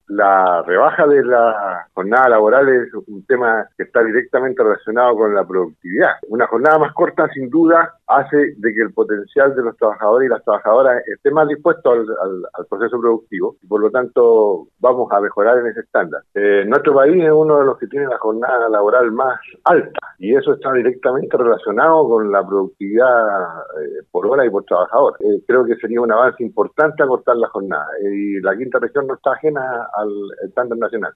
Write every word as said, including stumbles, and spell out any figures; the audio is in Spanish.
La rebaja de la jornada laboral es un tema que está directamente relacionado con la productividad. Una jornada más corta, sin duda, hace de que el potencial de los trabajadores y las trabajadoras esté más dispuesto al, al, al proceso productivo y por lo tanto vamos a mejorar en ese estándar. Eh, nuestro país es uno de los que tiene la jornada laboral más alta y eso está directamente relacionado con la productividad eh, por hora y por trabajador. Eh, creo que sería un avance importante acortar la jornada eh, y la quinta región no está ajena al estándar nacional.